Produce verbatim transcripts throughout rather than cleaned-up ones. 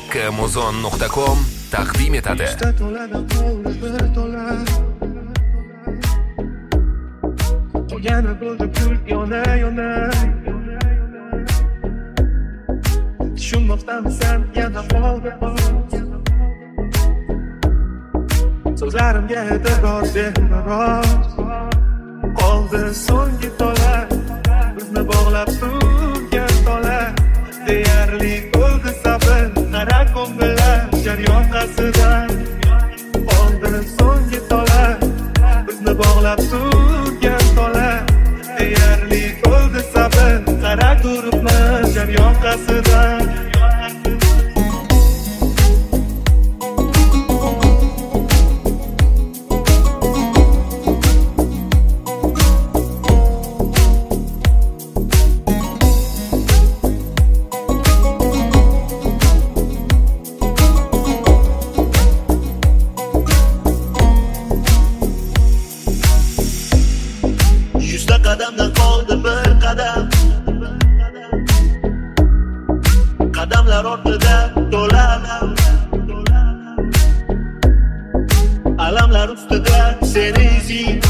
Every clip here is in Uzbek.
Amazon nuqta com taqdim etadi. Yana bo'ldi kul yona yona tushunmoqdamisan yana qoldi so'zlarimga e'tibor bermaroq qoldi so'nggi tola bizni bog'lab turgan tola deyarli bo'ldi sabr qara ko'ngillar jar yoqasidan qoldi so'nggi tola bizni bog'lab turgan tola deyarli bo'ldi sabr qara turibman jar yoqasidan qadamdan qoldi bir qadam qadamlar ortida to'la alam alamlar ustida seni izing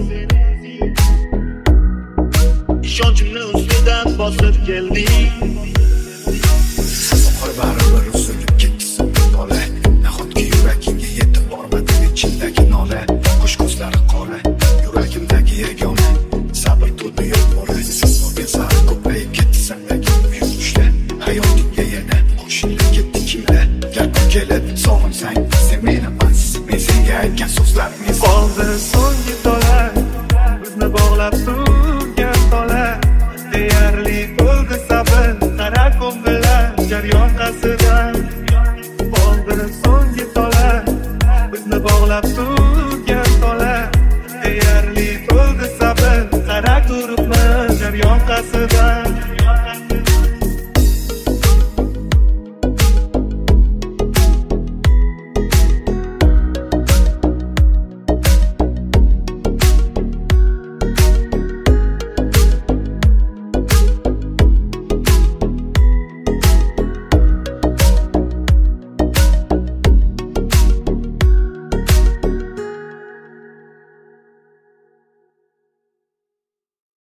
ishonchimni ustidan bosib kelding so'qir baribir uzilib ketsin bola nahotki yuragingga yetib bormadi ichindagi nola qush ko'zlari qora yuragimdagi yagona sabr to'ldi yo'l bora siz bo'lgan sari ko'payib ketdi sendagi yurishlar hayotingga yana qo'shilib ketdi kimlar gapim kelib sog'insang sen meni emas men senga aytgan so'zlarim qoldi so'nggi tola bizni bog'lab